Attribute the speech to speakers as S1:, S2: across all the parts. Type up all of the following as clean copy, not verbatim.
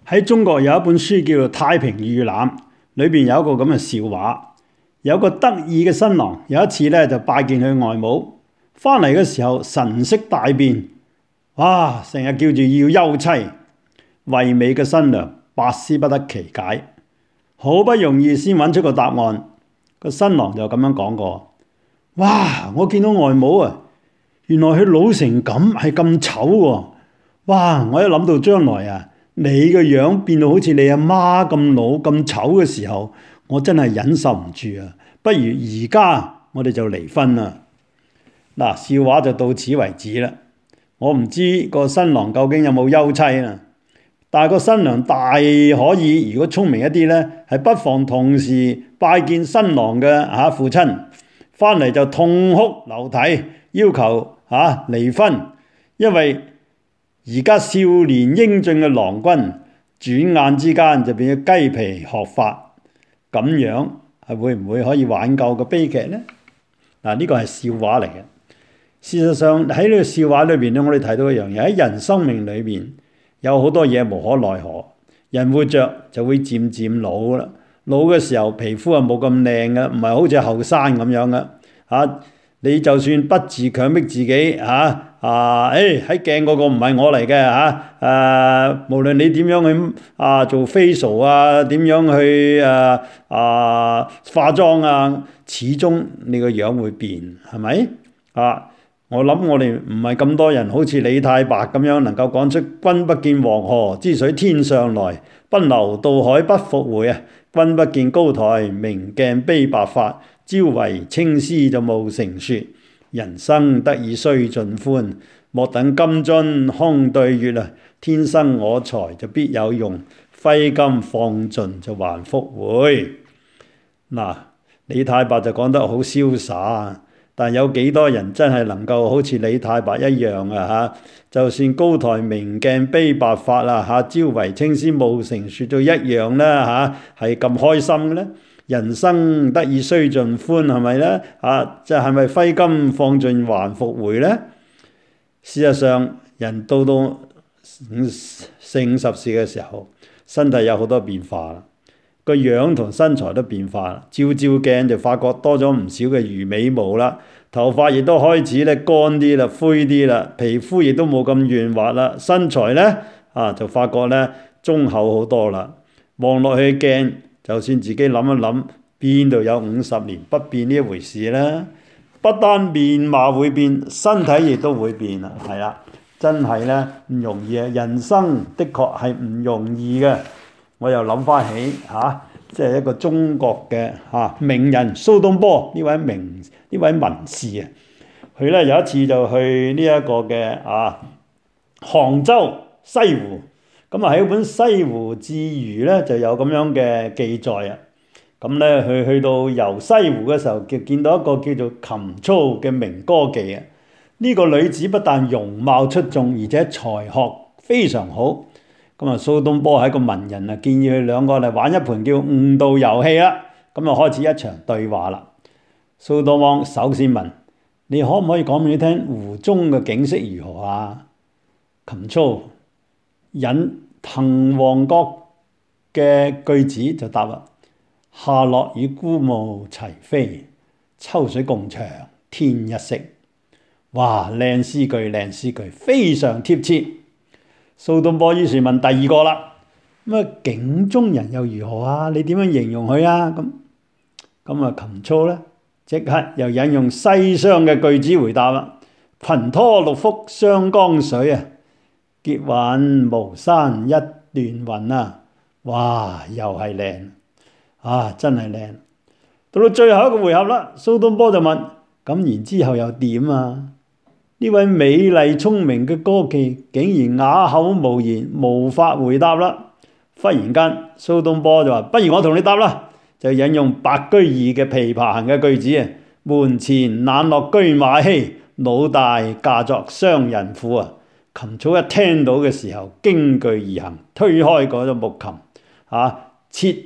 S1: 喺中國有一本書叫做《太平御覽》，裏邊有一個咁嘅笑話。有個得意嘅新郎，有一次咧就拜見佢外母，翻嚟嘅時候神色大變，哇！成日叫住要休妻，惠美嘅新娘百思不得其解，好不容易先揾出個答案。個新郎就咁樣講過：哇！我見到外母啊，原來佢老成咁，係咁醜喎！哇！我一諗到將來啊，你個樣變到好似你阿媽咁老咁醜嘅時候，我真係忍受唔住啊！不如而家我哋就離婚啦。嗱，笑話就到此為止啦。我唔知個新郎究竟有冇休妻啊，但係個新娘大可以，如果聰明一啲呢，係不妨同時拜見新郎嘅父親，翻嚟就痛哭流涕，要求離婚，因為而家少年英俊嘅郎君，轉眼之間就變咗雞皮鶴髮，咁樣係會唔會可以挽救個悲劇呢？嗱，呢個係笑話嚟嘅。事實上喺呢個笑話裏邊咧，我哋睇到一樣嘢，喺人生命裏邊有好多嘢無可奈何。人活着就會漸漸老啦，老嘅時候皮膚啊冇咁靚嘅，唔係好似後生咁樣嘅。你就算不自強迫自己喺鏡嗰個唔係我嚟嘅無論你點樣去做 facial 啊，點樣去化妝啊，始終你個樣會變，係咪我諗我哋唔係咁多人好似李太白咁樣能夠講出君不見黃河之水天上來，奔流到海不復回啊！君不見高台明鏡悲白髮，朝為青絲就暮成雪。人生得意須盡歡，莫等金樽空對月啊！天生我材就必有用，揮金放盡就還復回。嗱，李太白就講得好瀟灑。但有幾多人真係能夠好似李太白一樣就算高台明鏡悲白髮朝為青絲暮成雪都一樣啦係咁開心嘅咧？人生得意須盡歡，係咪咧？即係咪揮金放盡還復回咧？事實上，人到四五十歲嘅時候，身體有好多變化啦，個樣同身材都變化啦，照鏡就發覺多咗唔少嘅魚尾毛啦，頭髮亦都開始乾啲啦、灰啲啦，皮膚亦都冇咁圓滑啦，身材呢就發覺呢中厚好多啦。望落去鏡，就算自己諗一諗，邊度有50年不變呢一回事呢？不單面貌會變，身體亦都會變啦，係啦，真係呢唔容易啊！人生的確係唔容易嘅。我又諗翻起即係一個中國嘅名人蘇東坡呢位文士啊，佢咧有一次就去呢一個嘅杭州西湖，咁喺本《西湖志餘》咧就有咁樣嘅記載啊。咁咧佢去到遊西湖嘅時候，就見到一個叫做琴操嘅名歌妓啊。呢個女子不但容貌出眾，而且才學非常好。咁蘇東坡係一個文人啊，建議佢兩個嚟玩一盤叫悟道遊戲啦。咁開始一場對話啦。蘇東坡首先問：你可唔可以講俾你聽湖中嘅景色如何啊？琴操引滕王閣嘅句子就答啦：夏落與孤鶩齊飛，秋水共長天一色。哇！靚詩句，非常貼切。蘇東坡於是問第二個啦，景中人又如何啊？你點樣形容佢啊？咁琴操咧即刻又引用西廂嘅句子回答啦：群拖六幅湘江水啊，結韻巫山一段雲啊！哇，又係靚真係靚。到最後一個回合啦，蘇東坡就問：咁然之後又點啊？呢位美麗聰明嘅歌妓竟然啞口無言，無法回答啦。忽然間，蘇東坡就話：不如我同你答啦，就引用白居易嘅《琵琶行》嘅句子啊：門前冷落車馬稀，老大嫁作商人婦啊！琴操一聽到嘅時候，驚懼而行，推開嗰隻木琴，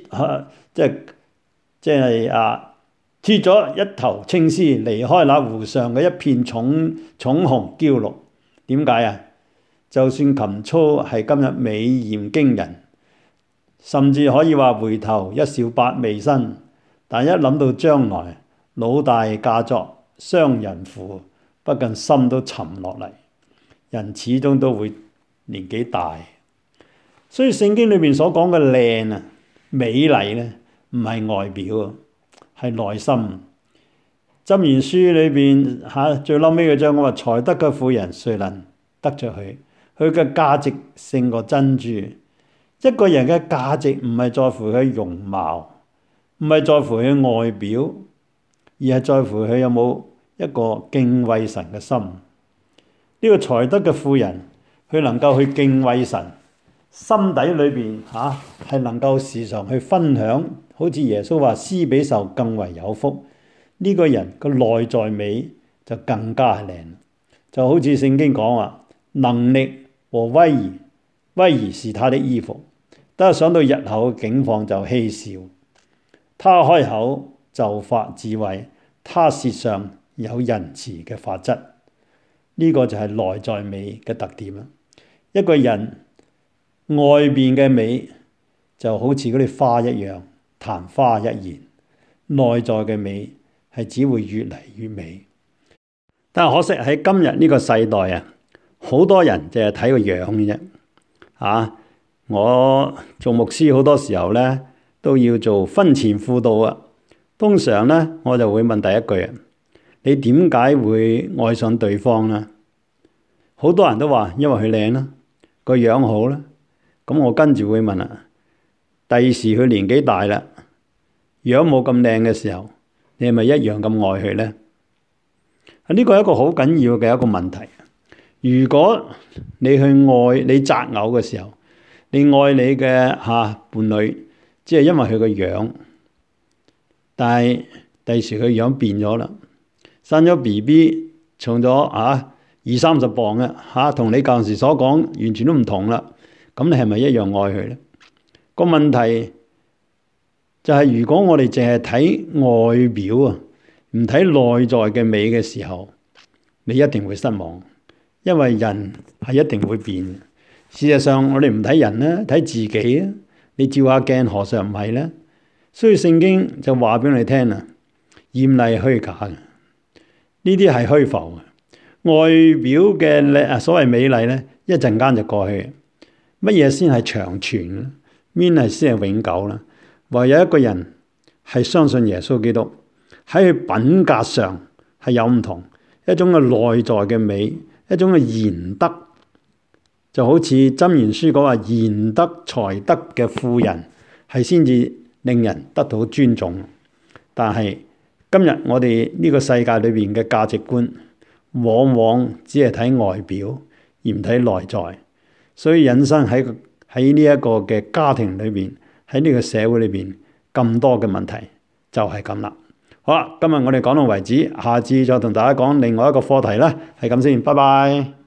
S1: 脫咗一頭青絲，離開那湖上嘅一片重紅嬌綠。點解啊？就算琴操係今日美艷驚人， 甚至可以話回頭一笑百媚生。但一諗到將來老大嫁作商人婦，不禁心都沉落嚟。人始終都會年紀大，所以聖經裏面所講嘅靚啊、美麗咧，唔係外表啊，係內心。箴言書裏邊最嬲尾嗰章，我話才德嘅婦人，誰能得着佢？佢嘅價值勝過珍珠。一個人嘅價值唔係在乎佢容貌，唔係在乎佢外表，而係在乎佢有冇一個敬畏神嘅心。呢個才德嘅婦人，佢能夠去敬畏神，心底裏邊係能夠時常去分享，好似耶穌話施比受更為有福。呢個人個內在美就更加靚，就好似聖經講話，能力和威儀，威儀是他的衣服。得想到日後嘅境況就嬉笑，他開口就發智慧，他舌上有仁慈嘅法則。呢個就係內在美嘅特點啦。一個人外邊嘅美就好似嗰啲花一樣，曇花一現，內在嘅美係只會越嚟越美。但係可惜喺今日呢個世代啊，好多人淨係睇個樣嘅啫。我做牧師好多時候咧都要做婚前輔導啊。通常咧我就會問第一句啊，你點解會愛上對方呢？好多人都話因為佢靚啦，個樣好啦。咁我跟住會問啦，第時佢年紀大啦，樣冇咁靚嘅時候，你係咪一樣咁愛佢呢？呢個係一個好緊要嘅一個問題。如果你去愛你擇偶嘅時候，你愛你嘅伴侶，只係因為佢個樣，但係第時佢樣變咗啦，生咗 BB， 重咗20-30磅嘅同你舊時所講完全都唔同啦。咁你係咪一樣愛佢呢？個問題就係如果我哋淨係睇外表啊，唔睇內在嘅美嘅時候，你一定會失望，因為人係一定會變。事實上，我哋唔睇人啦，睇自己啊。你照下鏡，何嘗唔係呢？所以聖經就話俾你聽啦，艷麗虛假嘅，呢啲係虛浮嘅。外表嘅所謂美麗咧，一陣間就過去。乜嘢先係長存咧？邊係先係永久咧？唯有一個人係相信耶穌基督，喺佢品格上係有唔同，一種嘅內在嘅美，一種嘅賢德。就好似箴言書講話，賢德才德嘅婦人係先至令人得到尊重。但係今日我哋呢個世界裏邊嘅價值觀，往往只係睇外表而唔睇內在，所以引申喺呢一個嘅家庭裏邊，喺呢個社會裏邊咁多嘅問題就係咁啦。好啦，今日我哋講到為止，下次再同大家講另外一個課題啦，係咁先，拜拜。